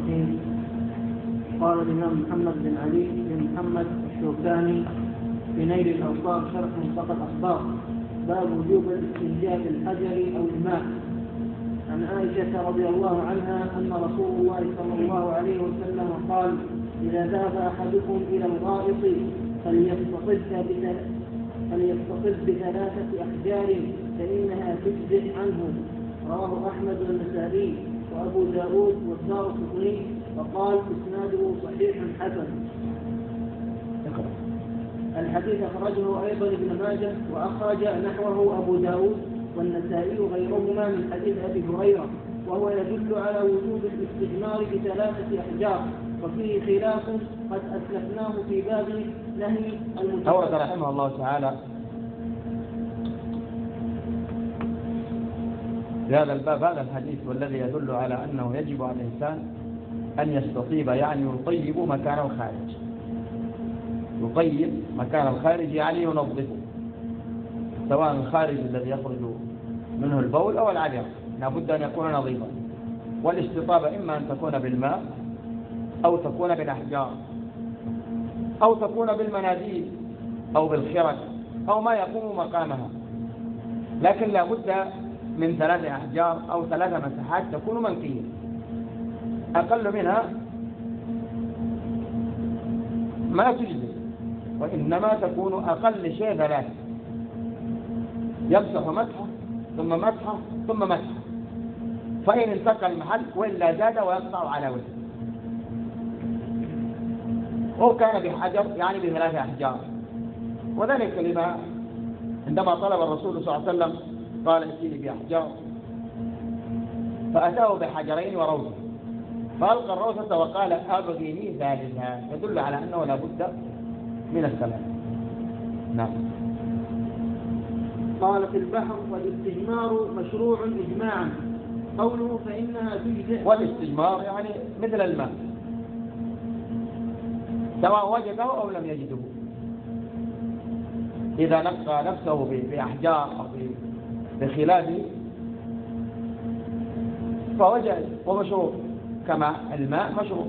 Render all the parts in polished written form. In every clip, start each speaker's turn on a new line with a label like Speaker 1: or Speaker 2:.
Speaker 1: الرحيم. قال الإمام محمد بن علي بن محمد الشوكاني في نيل الأوطار شرح منطقة الأخبار: باب وجوب الاستنجاء بالحجر أو الماء. عن عائشة رضي الله عنها أن رسول الله صلى الله عليه وسلم قال: إذا ذهب أحدكم إلى الغائط فليستطب بثلاثة أحجار فإنها تجزئ عنه. رواه أحمد والنسائي وأبو داود والدارقطني، وقال إسناده صحيح حسن. الحديث أخرجه أيضا ابن ماجه، وأخرج نحوه أبو داود والنسائي غيرهما من حديث أبي هريرة، وهو يدل على وجوب الاستجمار بثلاثة أحجار، وفيه خلاف قد أسلفناه في باب نهي
Speaker 2: أورد رحمه الله تعالى في هذا الباب هذا الحديث، والذي يدل على أنه يجب على الإنسان أن يستطيب، يعني يطيب مكان الخارج. يطيب مكان الخارج يعني ينظفه، سواء الخارج الذي يخرج منه البول أو العذر، لابد أن يكون نظيفا. والاستطابة إما أن تكون بالماء أو تكون بالأحجار أو تكون بالمناديل أو بالخرق أو ما يقوم مقامها، لكن لابد من 3 أحجار أو 3 مساحات تكون منقية، أقل منها ما تجزي، وإنما تكون أقل شيء 3، يمسح مسحة ثم مسحة ثم مسحة، فإن انتقى المحل وإلا زاد ويقطع على وجهه. هو كان بحجر يعني ب3 أحجار، وذلك لما عندما طلب الرسول صلى الله عليه وسلم قال ائتني بأحجار، فأتاه بحجرين وروثة، فألقى الروثة وقال أبغني ثالثا، يدل على أنه لا بد من الثلاث. نعم.
Speaker 1: قال في البحر: والاستجمار مشروع إجماعا. قوله فإنها تجزئ.
Speaker 2: والاستجمار يعني مثل الماء، سواء وجده أو لم يجده، إذا نقى نفسه بأحجار أو بخلافه فهو جائز ومشروع، كما الماء مشروع.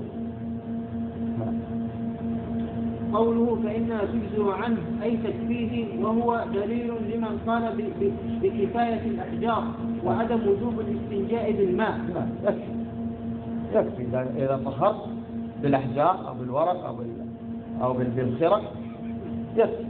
Speaker 1: قوله فإنها تجزئ عنه أي تكفيه، وهو دليل لمن قال بكفاية الأحجار وعدم وجوب الاستنجاء بالماء.
Speaker 2: يكفي إذا طهرت بالأحجار أو بالورق أو بالخرق يكفي.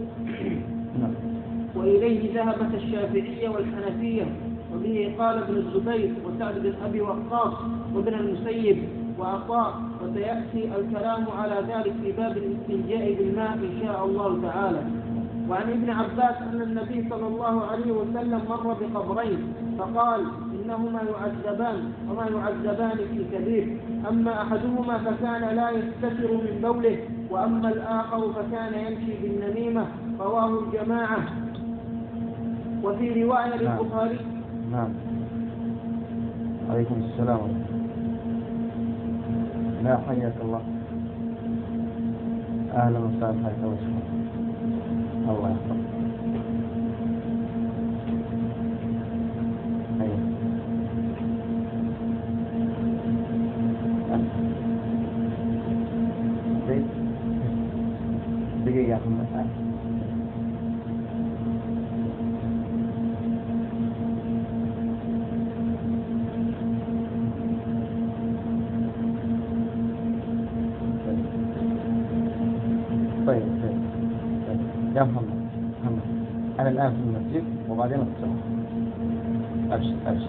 Speaker 1: وإليه ذهبت الشافعية والحنفية، وبه قال ابن الزبير وسعد بن أبي وقاص وابن المسيب وعطاء، وسيأتي الكلام على ذلك في باب الاستنجاء بالماء إن شاء الله تعالى. وعن ابن عباس أن النبي صلى الله عليه وسلم مر بقبرين فقال إنهما يعذبان وما يعذبان في كبير، أما أحدهما فكان لا يستتر من بوله، وأما الآخر فكان يمشي بالنميمة. رواه الجماعة. وفي رواية للبخاري.
Speaker 2: نعم. عليكم السلام. لا حياك الله، أهلا وسهلا، حياك الله يحفظك. دقيقة محمد. طيب يا محمد، أنا الآن في المسجد وبعدين أتصل. أبشر.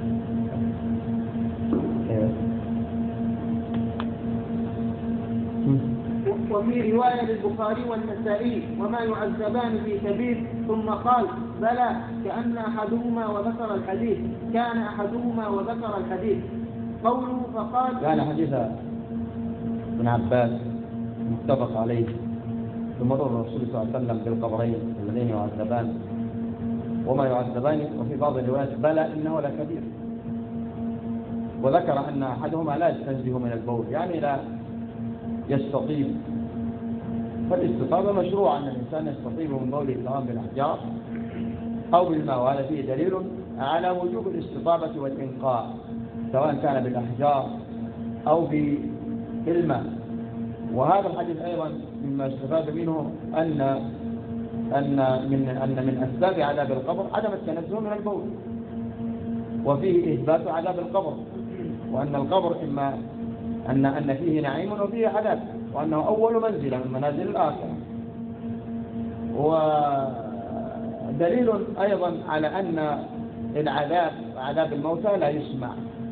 Speaker 1: وفي رواية للبخاري والنسائي وما يعذبان في كبير، ثم قال بلى كأن أحدهما وذكر الحديث، كان أحدهما وذكر الحديث. قوله فقال
Speaker 2: كان حديث ابن عباس متفق عليه بمرور الرسول صلى الله عليه وسلم بالقبرين الذين يعذبان وما يعذبان، وفي بعض الروايات بلى إنه لكبير، وذكر أن أحدهما لا يستنزه من البول يعني لا يستطيب. فالاستطابة مشروع أن الإنسان يستطيب من بوله سواء بالأحجار أو بالماء، وهذا فيه دليل على وجوب الاستطابة والإنقاء، سواء كان بالأحجار أو بالماء. وهذا الحديث أيضا مما استفاد منه أن من أسباب عذاب القبر عدم التنزه من البول، وفيه إثبات عذاب القبر، وأن القبر إما أن فيه نعيم وفيه عذاب، وأنه أول منزلة من منازل الآخرة. ودليل أيضا على أن عذاب الموتى لا يسمع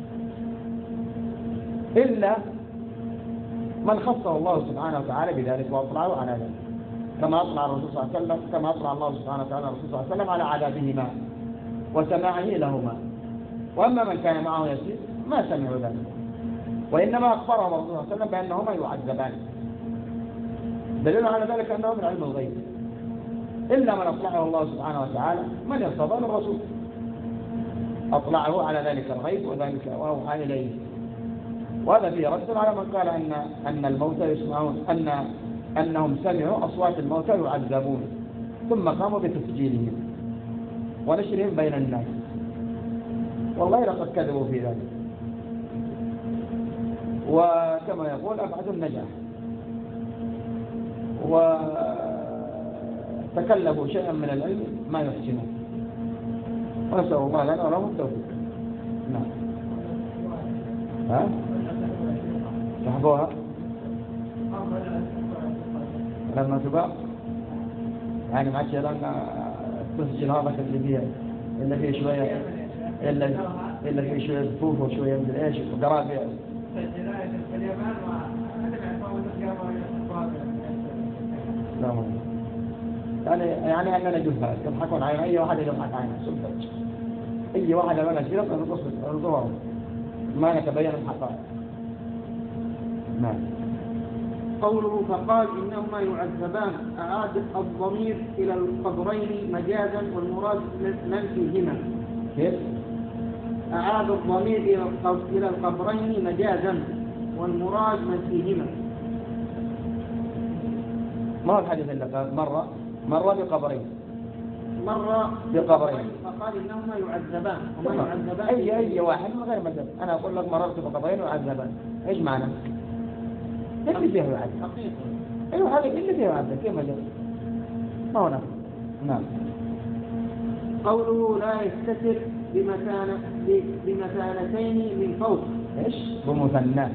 Speaker 2: إلا من خصه الله سبحانه وتعالى بذلك وأطلعه على ذلك، كما أطلع الرسول صلى الله عليه وسلم، كما أطلع الله سبحانه وتعالى الرسول صلى الله عليه وسلم على عذابهما وسماعه لهما. وأما من كان معه يسير ما سمعوا ذلك، وإنما أخبرهم الرسول صلى الله عليه وسلم بأنهما يعذبان. دليل على ذلك أنه من علم الغيب، إلا من أطلعه الله سبحانه وتعالى من يرتضى من الرسول، أطلعه على ذلك الغيب وذلك وأوحى إليه. وهذا فيه رد على من قال أن الموتى يسمعون، أنهم سمعوا أصوات الموتى يعذبون ثم قاموا بتسجيلهم ونشرهم بين الناس. والله لقد كذبوا في ذلك، وكما يقول أبعد النجاح، وتكلفوا شيئا من العلم ما يحسنون، ونسأل الله لنا ولهم التوفيق. نعم. ها؟ سحبوها لما تباع يعني ما عادش لنا تسجل هذا اللي فيها إلا فيه شوية إلا فيه شوية صفوف وشوية من إيش وقرابة. يعني أننا جهال يضحكون على أي واحد يضحك علينا سبت أي واحد لنا شيء نقص الظهر ما نتبين الحقائق. نعم.
Speaker 1: قوله فقال إنهما يعذبان أعاد الضمير إلى القبرين مجازا والمراد من فيهما.
Speaker 2: كيف؟
Speaker 1: أعاد الضمير إلى القبرين مجازا والمراد من فيهما.
Speaker 2: ما هو الحديث اللي قال مرة بقبرين
Speaker 1: فقال إنهما يعذبان وما يعذبان
Speaker 2: أي واحد من غير مجاز. أنا أقول لك مررت بقبرين وعذبان، إيش معنى؟ اللي فيه يعذب. أيوة هذا اللي فيه يعذب كيف مجاز؟ ما هو نعم.
Speaker 1: قوله لا يستتر بمثانتين من فوق.
Speaker 2: إيش؟ بمثنى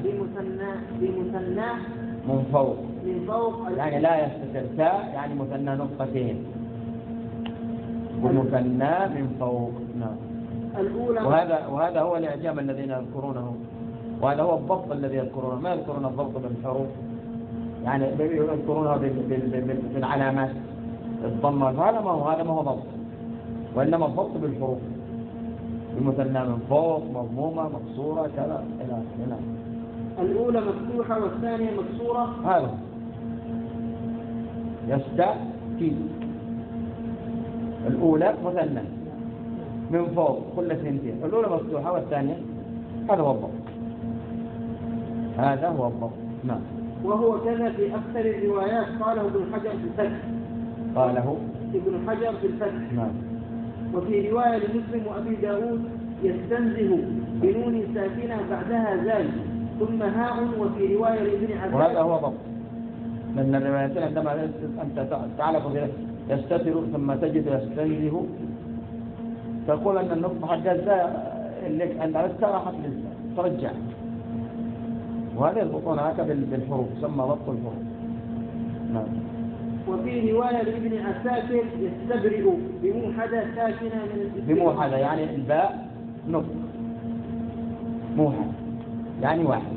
Speaker 2: من فوق يعني لا يستتر تاء يعني مثنى نقطتين ومثنى من فوق. نعم.
Speaker 1: الأولى
Speaker 2: وهذا هو الإعجام الذين يذكرونه، وهذا هو الضبط الذي يذكرونه، ما يذكرون الضبط بالحروف، يعني يذكرونها بالعلامات الضمة. هذا ما هو ضبط، وإنما الضبط بالحروف، المثنى من فوق مضمومة مكسورة كذا إلى هنا.
Speaker 1: الأولى مفتوحة والثانية مكسورة.
Speaker 2: هذا يستأتي. الأولى مثنى من فوق كل اثنتين، الأولى مفتوحة والثانية هذا هو الضبط. نعم.
Speaker 1: وهو كذا في أكثر الروايات قاله ابن حجر في الفتح.
Speaker 2: نعم.
Speaker 1: وفي رواية لمسلم وأبي داود يستنزه بنون ساكنة بعدها زال ثم هاء، وفي رواية لابن عباس.
Speaker 2: وهذا هو ضبط، لأن الروايتين عندما أنت تعلق يستتر ثم تجد يستنزه تقول أن النطق حجزة اللي عندها راحت ترجع، وهذا يضبطون هكذا بالحروف يسمى ضبط الحروف. نعم.
Speaker 1: وفي رواية لابن عساكر يستبرئ بموحدة ساكنة من الاستبراء.
Speaker 2: بموحدة يعني الباء نطق، موحد يعني واحد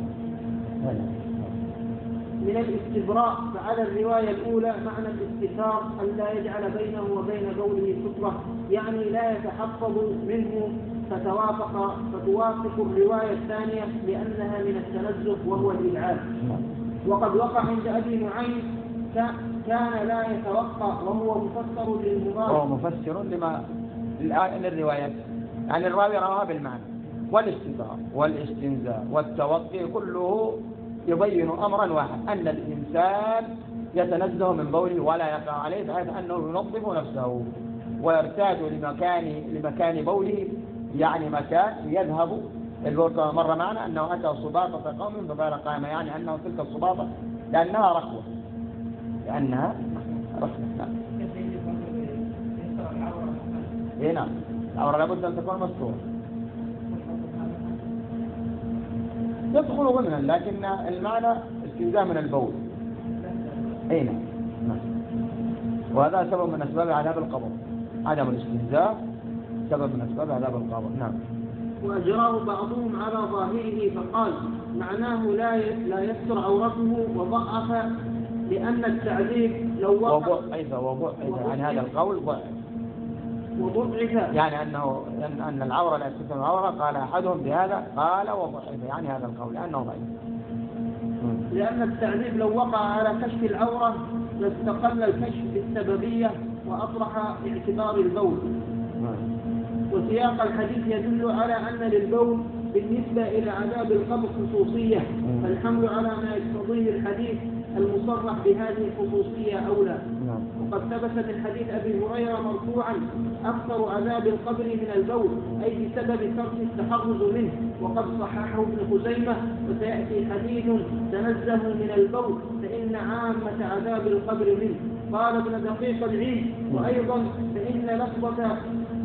Speaker 1: من الاستبراء. فعلى الرواية الأولى معنى الاستتار أن لا يجعل بينه وبين قوله سترة، يعني لا يتحفظ منه، فتوافق الرواية الثانية لأنها من التنزه وهو الإبعاد. وقد وقع عند أبي نعيم كان لا يتوقع وهو مفسر للمضاد.
Speaker 2: هو مفسر للروايات، يعني الراوي رواها بالمعنى، والاستتار والاستنزاء والتوقي كله يبين أمرا واحد، أن الإنسان يتنزه من بوله ولا يقع عليه، بحيث أنه ينظف نفسه ويرتاد لمكان بوله، يعني مكان يذهب البول كما مر معنا أنه أتى سباطة قوم فقال قائما، يعني أنه تلك السباطة لأنها رخوة، لأنها رخوة. نعم. إيه نعم، العورة لابد أن تكون مستورة. يدخل ضمنا، لكن المعنى استنزاء من البول. أي نعم. وهذا سبب من أسباب عذاب القبر، عدم الاستنزاء سبب من أسباب عذاب القبر. نعم.
Speaker 1: وأجراه بعضهم على ظاهره فقال معناه لا يستر عورته، وضعف لأن التعذيب لو وقع
Speaker 2: يعني هذا القول
Speaker 1: وضعف،
Speaker 2: يعني أن العورة لا تستر العورة، قال أحدهم بهذا، قال وضعف يعني هذا القول لأنه ضعيف.
Speaker 1: لأن التعذيب لو وقع على كشف العورة لاستقل الكشف بالسببية وأطرح اعتبار البول. وسياق الحديث يدل على أن للبول بالنسبة إلى عذاب القبر خصوصية، فالحمل على ما يقتضيه الحديث المصرح بهذه الخصوصية أولى. وقد ثبت من حديث أبي هريرة مرفوعا أكثر عذاب القبر من البول، أي بسبب ترك التحرز منه، وقد صححه ابن خزيمة. وسيأتي حديث تنزه من البول فإن عامة عذاب القبر منه. قال ابن دقيق العيد وأيضا فإن لفظة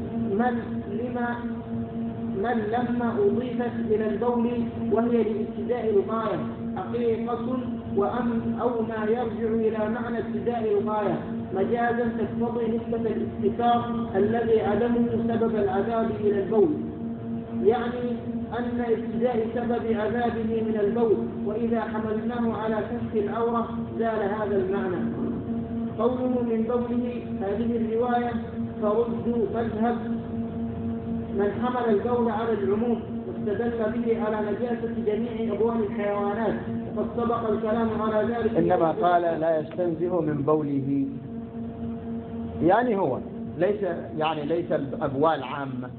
Speaker 1: من لما أضيفت إلى البول وهي لابتداء الغاية حقيقة أو ما يرجع إلى معنى ابتداء الغاية مجازا تقتضي نسبة الاستتار الذي عدمه سبب العذاب إلى البول، يعني أن ابتداء سبب عذابه من البول، وإذا حملناه على كشف العورة زال هذا المعنى. قوله من بوله هذه الرواية فرد مذهب من حمل البول على العموم واستدل به على نجاسة جميع أبوال الحيوانات، وقد سبق الكلام على ذلك.
Speaker 2: إنما قال لا يستنزه من بوله، يعني هو ليس الأبوال عامة،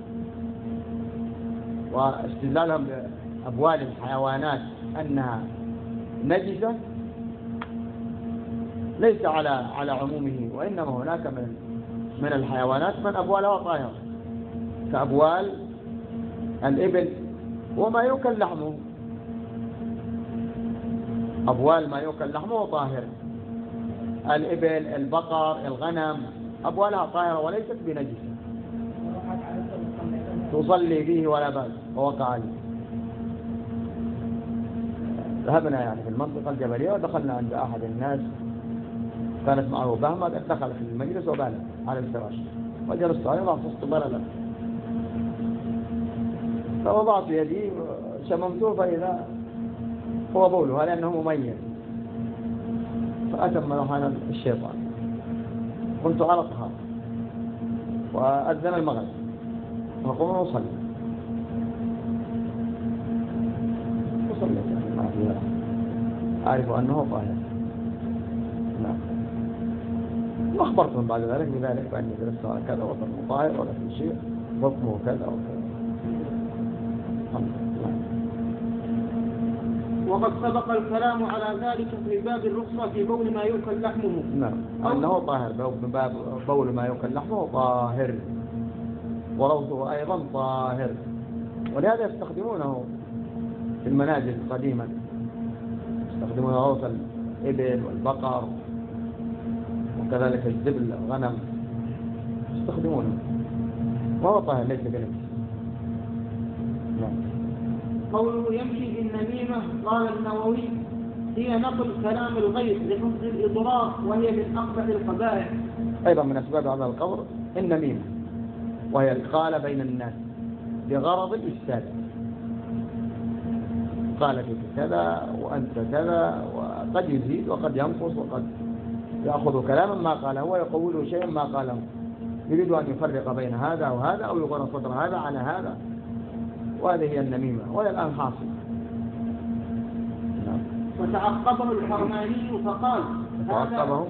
Speaker 2: واستدلالهم بأبوال الحيوانات أنها نجسة ليس على عمومه، وإنما هناك من الحيوانات من أبوالها طاهرة، كأبوال الإبل وما يؤكل لحمه. أبوال ما يؤكل لحمه طاهر، الإبل، البقر، الغنم أبوالها طاهرة وليست بنجسة، تصلي فيه ولا بأس ووقع عليه. ذهبنا يعني في المنطقة الجبلية ودخلنا عند أحد الناس كانت معه بهمة، دخل في المجلس وبال على الفراش وجلست عليه وأخصصت بلدا، فوضعت يدي شممته فإذا هو بولها لأنه مميز، فأتم رحمن الشيطان. كنت على طهارة وأذن المغرب فقمنا وصلي يعني ما فيها، أعرف أنه طاهر. نعم. وأخبرتهم بعد ذلك بذلك بأني درست على كذا وطنه طاهر ولا في شيء وطنه كذا وكذا.
Speaker 1: وقد سبق الكلام على ذلك في باب الرخصة في بول ما يؤكل لحمه.
Speaker 2: نعم، أنه طاهر، باب بول ما يؤكل لحمه طاهر، وروثه أيضا طاهر، ولهذا يستخدمونه في المنازل قديما، يستخدمون روث الإبل والبقر وكذلك الزبل والغنم يستخدمونه، وهو طاهر ليس بنجس. نعم.
Speaker 1: قوله يمشي بالنميمة قال النووي هي نقل كلام الغير لحفظ الإضرار، وهي من أقبح القبائح.
Speaker 2: أيضا من أسباب هذا القبر النميمة، وهي الخالة بين الناس بغرض الإفساد، قال فيك كذا وأنت كذا، وقد يزيد وقد ينقص، وقد يأخذ كلاما ما قاله ويقول شيئا ما قاله، يريد أن يفرق بين هذا وهذا أو يقول صدر هذا على هذا، وهذه هي النميمة وهي الآن حاصل. نعم.
Speaker 1: وتعقبه الكرماني فقال
Speaker 2: تعقبه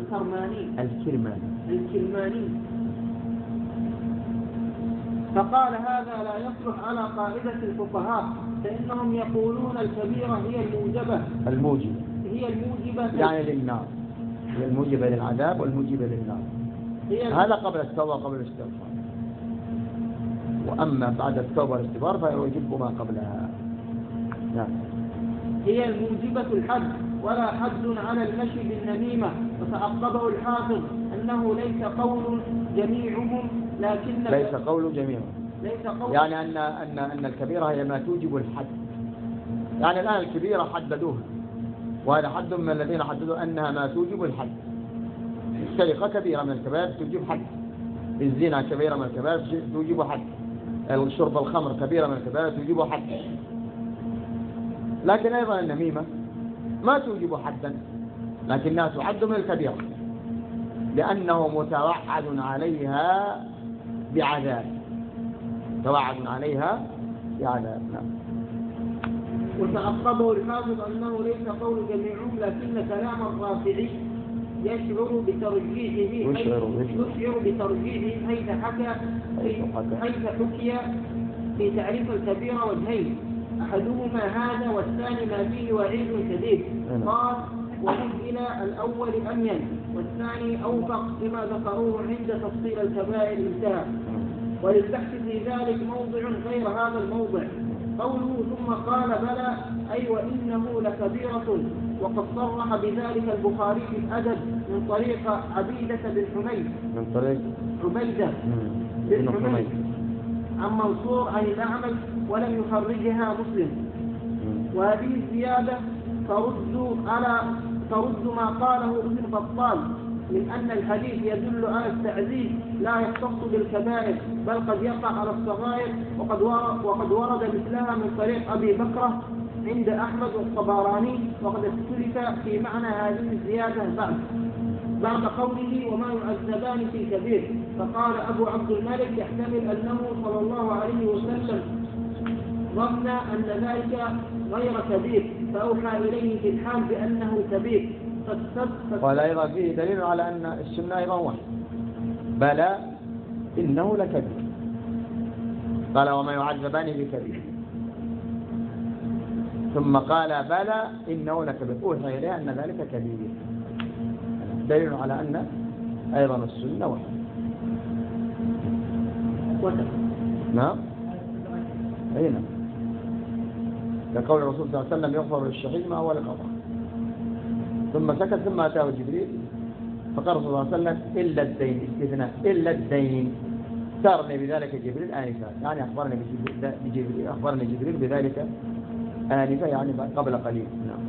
Speaker 1: الكرماني فقال هذا لا يصلح على قاعدة الفقهاء، فإنهم يقولون الكبيرة هي الموجبة
Speaker 2: يعني للنار، هي الموجبة للعذاب والموجبة للنار. هذا قبل التوبة قبل الاستغفار. وأما بعد التوبة والاستغفار فيجب ما قبلها. نعم.
Speaker 1: هي الموجبة الحد، ولا حد على المشي بالنميمة. وتعقبه الحافظ أنه ليس قول جميعهم، لكن
Speaker 2: ليس قول جميعهم،
Speaker 1: ليس قول
Speaker 2: يعني أن الكبيرة هي ما توجب الحد. يعني الآن الكبيرة حددوها، وهذا حد من الذين حددوا أنها ما توجب الحد. السرقة كبيرة من الكبائر توجب حد، الزنا كبيرة من الكبائر توجب حد، شرب الخمر كبيرة من الكبائر توجب حد. لكن أيضا النميمة ما توجب حدا، لكنها تعد من الكبيرة لأنه متوعد عليها بعذاب، توعد عليها بعذاب. نعم.
Speaker 1: وتعقبه الحافظ أنه ليس قول جميعهم، لكن كلام الرافعي يشعر بترجيحه حيث حكي في تعريف الكبيرة وجهين، أحدهما هذا والثاني ما فيه وعيد شديد. قال وهم إلى الأول أمين والثاني أوفق لما ذكروه عند تفصيل الكبائر انتهى. وللبحث في ذلك موضع غير هذا الموضع، قوله ثم قال بلى أي وإنه لكبيرة. وقد صرح بذلك البخاري في الأدب من طريق عبيدة بن حميد، من طريق عبيدة بن حميد عن منصور عن الأعمش، ولم يخرجها مسلم. وهذه الزيادة ترد ما قاله ابن بطال من أن الحديث يدل على التعذيب لا يختص بالكبائر، بل قد يقع على الصغائر. وقد ورد مثلها من طريق أبي بكرة عند أحمد والطبراني. وقد اختلف في معنى هذه الزيادة بعد قوله وما يعذبان في كبير، فقال أبو عبد الملك يحتمل أنه صلى الله عليه وسلم ظن أن ذلك غير كبير فأوحى إليه في الحال بأنه كبير.
Speaker 2: قال أيضا فيه دليل على أن السنة أيضا واحد، بلى إنه لكبير، قال وما يعذبان بكبير، ثم قال بلى إنه لكبير، أوحى إليه أن ذلك كبير، دليل على أن أيضا السنة واحد. نعم. أي نعم. كقول الرسول صلى الله عليه وسلم يغفر للشهيد ما هو لقضاء، ثم سكت ثم أتاه جبريل فقال صلى الله عليه وسلم إلا الدين، استثناء إلا الدين، سارني بذلك جبريل آنفا، يعني أخبرني جبريل بذلك آنفا، يعني قبل قليل. نعم.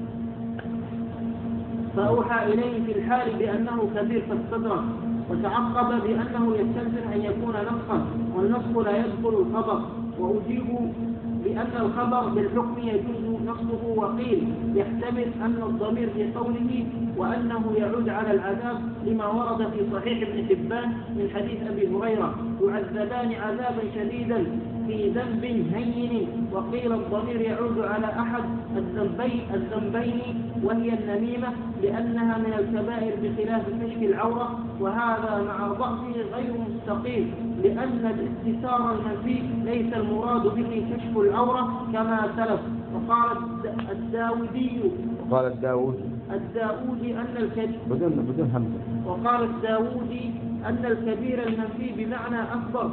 Speaker 1: فأوحى إليه في الحال بأنه كبير فاستدرك، وتعقب بأنه يستلزم أن يكون نسخا، والنسخ لا يدخل الخبر. وأجيب بأن الخبر بالحكم يجوز نصبه. وقيل يحتمل أن الضمير في قوله وأنه يعود على العذاب لما ورد في صحيح ابن حبان من حديث أبي هريرة يعذبان عذابا شديدا في ذنب هين. وقيل الضمير يعود على أحد الذنبين وهي النميمة لأنها من الكبائر بخلاف كشف العورة، وهذا مع ضعفه غير مستقيم، لأن الاستتار المنفي ليس المراد به كشف العورة كما سلف. وقال الداودي أن الكبير بدون همزة. وقال الداودي أن الكبير المنفي بمعنى أكبر،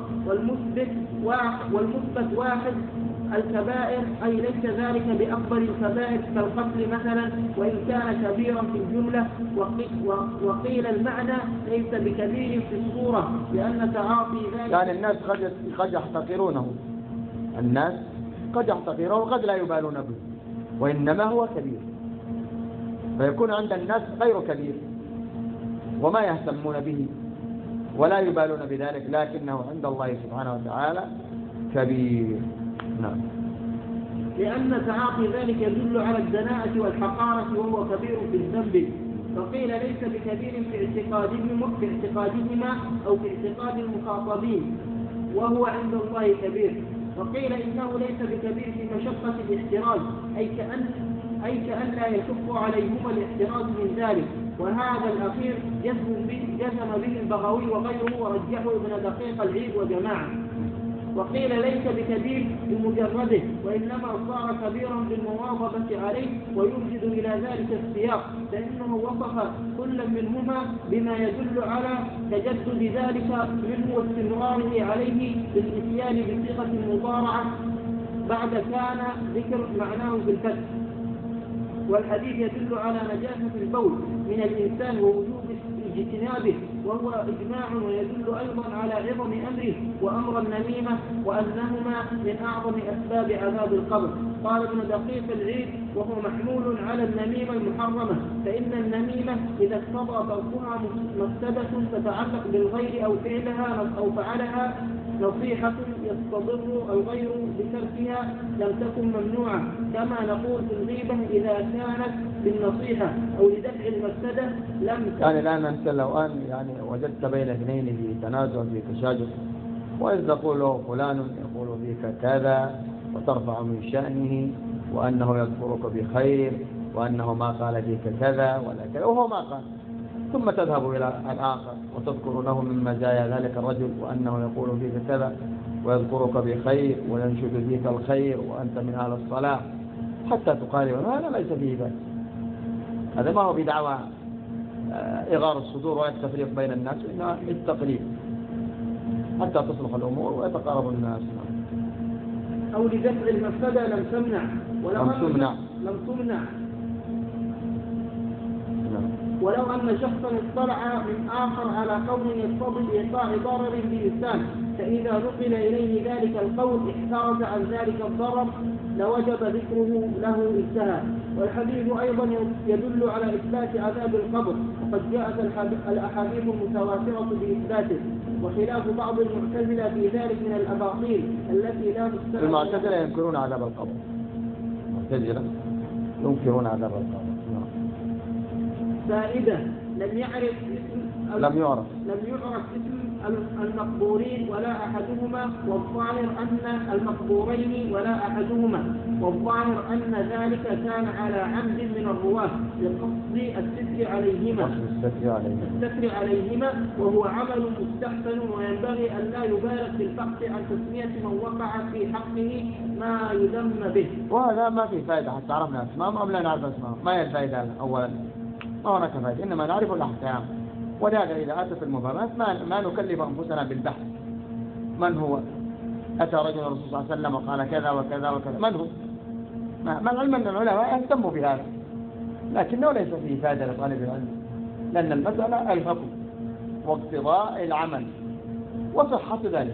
Speaker 1: والمثبت واحد الكبائر، أي ليس ذلك بأكبر الكبائر كالقتل مثلا وإن كان كبيرا في الجملة. وقيل المعنى ليس بكبير في الصورة لأن تعاطي ذلك،
Speaker 2: يعني الناس قد يحتقرونه، الناس قد يحتقرونه وقد لا يبالون به، وإنما هو كبير، فيكون عند الناس غير كبير وما يهتمون به ولا يبالون بذلك، لكنه عند الله سبحانه وتعالى كبير. نعم.
Speaker 1: لأن تعاطي ذلك يدل على الدناءة والحقارة وهو كبير في الذنب. فقيل ليس بكبير في اعتقادهما أو في اعتقاد المخاطبين وهو عند الله كبير. وقيل إنه ليس بكبير في مشقة الاحتراز، أي كأن لا يشق عليهما الاحتراز من ذلك. وهذا الأخير جزم به البغوي وغيره، ورجحه ابن دقيق العيد وجماعة. وقيل ليس بكبير بمجرده، وإنما صار كبيرا بالمواظبة عليه، ويرشد إلى ذلك السياق، فإنه وصف كل منهما بما يدل على تجدد ذلك منه واستمراره عليه بالإتيان بصيغة المضارعة بعد كان ذكر معناه بالفتح. والحديث يدل على نجاسة البول من الإنسان ووجوب اجتنابه، وهو إجماع، ويدل أيضا على عظم أمره وأمر النميمة، وأنهما من أعظم أسباب عذاب القبر. قال ابن دقيق العيد: وهو محمول على النميمة المحرمة، فإن النميمة إذا اقتضى تركها مفسدة تتعلق بالغير أو فعلها نصيحة يستضر الغير بتركها لم تكن ممنوعة، كما نقول في الغيبة إذا كانت بالنصيحة أو لدفع المفسدة لم تكن.
Speaker 2: يعني الآن أنت لو أن يعني وجدت بين اثنين في تنازع في تشاجر، وإذ تقول له فلان يقول فيك كذا وترفع من شأنه وأنه يذكرك بخير وأنه ما قال فيك كذا ولا كذا وهو ما قال، ثم تذهب إلى الآخر وتذكر له من مزايا ذلك الرجل وأنه يقول فيك كذا ويذكرك بخير وينشد فيك الخير وأنت من أهل الصلاة، حتى تقارب هذا ليس فيه بأس. هذا ما هو بدعوى إغار الصدور ولا التفريق بين الناس، إنما التقريب حتى تصلح الأمور ويتقارب الناس.
Speaker 1: أو لدفع المفسدة لم تمنع ولو أن شخصا اطلع من آخر على قول يقتضي إيقاع ضرر بإنسان، فإذا نقل إليه ذلك القول احترز عن ذلك الضرر لوجب ذكره له انتهى. والحديث أيضا يدل على إثبات عذاب القبر، وقد جاءت الأحاديث المتواترة بإثباته، وخلاف بعض المعتزلة في ذلك من الأباطيل التي لا تستعمل.
Speaker 2: المعتزلة ينكرون عذاب القبر، المعتزلة ينكرون عذاب القبر.
Speaker 1: فائدة: لم يعرف اسم المقبورين ولا أحدهما، والظاهر أن المقبورين ولا أحدهما، والظاهر أن ذلك كان على عمد من الرواة لقصد الستر عليهما، وهو عمل مستحسن، وينبغي أن لا يبالغ في البحث عن تسمية من وقع في حقه ما يذم به.
Speaker 2: وهذا ما في فائدة حتى عرفنا اسمهم أم لا نعرف اسمهم، ما هي الفائدة أولا؟ ما هناك فائدة، إنما نعرف الأحكام. ولهذا إذا أتت المبامات ما نكلف أنفسنا بالبحث من هو. أتى رجل الرسول صلى الله عليه وسلم وقال كذا وكذا وكذا، من هو؟ ما العلم أن العلماء يهتموا بهذا، لكنه ليس فيه فائدة لطالب العلم، لأن المسألة الحكم واقتضاء العمل وصحة ذلك.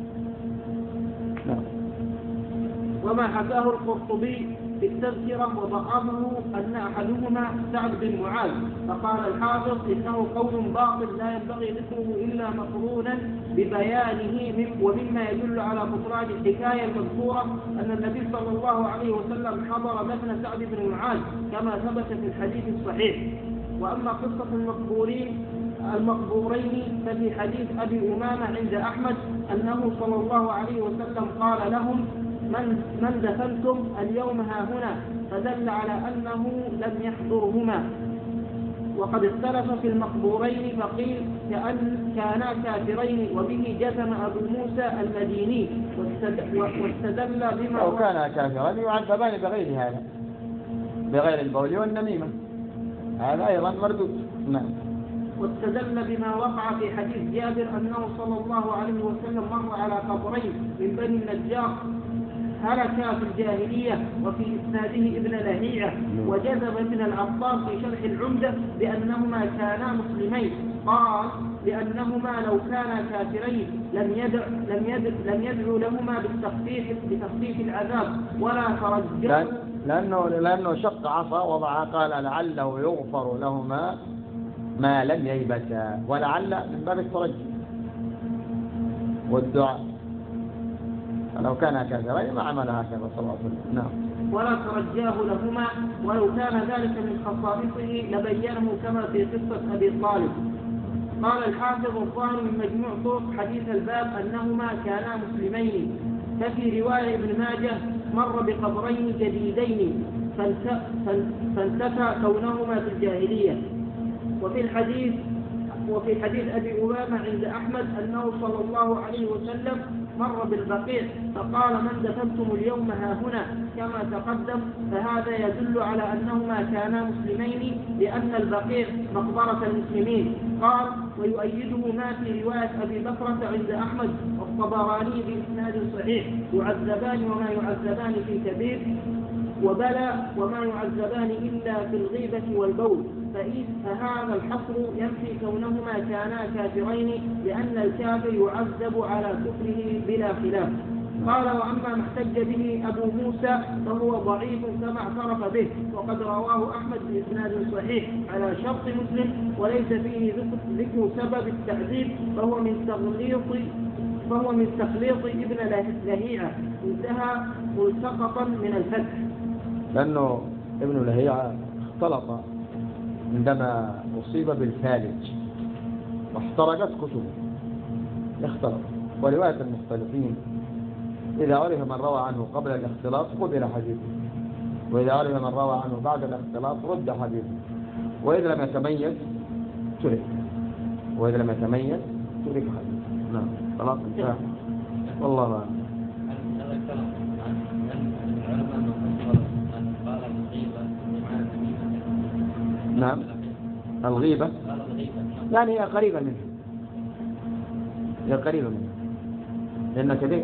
Speaker 1: وما حكاه القرطبي في التذكرة وضعفه أن أحدهما سعد بن معاذ، فقال الحافظ: إنه قول باطل لا ينبغي ذكره إلا مقرونا ببيانه. ومما يدل على بطلان الحكاية المذكورة أن النبي صلى الله عليه وسلم حضر دفن سعد بن معاذ كما ثبت في الحديث الصحيح. وأما قصة المقبورين ففي حديث أبي أمامة عند أحمد أنه صلى الله عليه وسلم قال لهم: من دفنتم اليوم هاهنا، فدل على أنه لم يحضرهما. وقد اختلف في المقبورين، فقيل كانا كافرين، وبه جزم أبو موسى المديني، واستدل بما
Speaker 2: أو كانا كافرين يعذبان بغير هذا، بغير البول والنميمة، هذا أيضا مردود. نعم.
Speaker 1: واستدل بما وقع في حديث جابر أنه صلى الله عليه وسلم مر على قبرين من بني النجار هلكا في الجاهلية، وفي إسناده ابن لهيعة، وجذب ابن العطار في شرح العمدة بأنهما كانا مسلمين، قال لأنهما لو كانا كافرين لم يدعو لهما بتخفيف العذاب ولا ترجعوا،
Speaker 2: لأنه شق عصا وضعها، قال لعله يغفر لهما ما لم ييبتا، ولعل من باب الترجي والدعاء. لو كان كافرين ما عمل هكذا صلى الله عليه وسلم. نعم.
Speaker 1: ولا ترجاه لهما، ولو كان ذلك من خصائصه لبينه كما في قصة أبي طالب. قال الحافظ: الظاهر من مجموع طرق حديث الباب أنهما كانا مسلمين. ففي رواية ابن ماجه مر بقبرين جديدين فانتفى كونهما في الجاهلية. وفي الحديث وفي حديث أبي أمامة عند أحمد أنه صلى الله عليه وسلم مر بالبقيع فقال: من دفنتم اليوم هاهنا كما تقدم. فهذا يدل على أنهما كانا مسلمين لأن البقيع مقبرة المسلمين. قال: ويؤيده ما في رواية أبي بكرة عند أحمد والطبراني بإسناد صحيح: يعذبان وما يعذبان في كبير، وبلى وما يعذبان إلا في الغيبة والبول. فهذا الحصر ينفي كونهما كانا كافرين، لأن الكافر يعذب على كفره بلا خلاف. قال: وأما ما احتج به أبو موسى فهو ضعيف كما اعترف به، وقد رواه أحمد بإسناد صحيح على شرط مسلم، وليس فيه ذكر سبب التعذيب، فهو من تخليط ابن لهيعة، انتهى ملتقطا من الفتح.
Speaker 2: لأنه ابن لهيعة اختلط عندما أصيب بالفالج واحترقت كتبه، اختلط. ورواية المختلفين إذا عرف من روى عنه قبل الاختلاط قبل حديثه، وإذا عرف من روى عنه بعد الاختلاط رد حديثه، وإذا لم يتميز ترك، حديثه. نعم، خلاص انتهى. والله أعلم. نعم، الغيبة يعني هي قريبة منه، لأن كذلك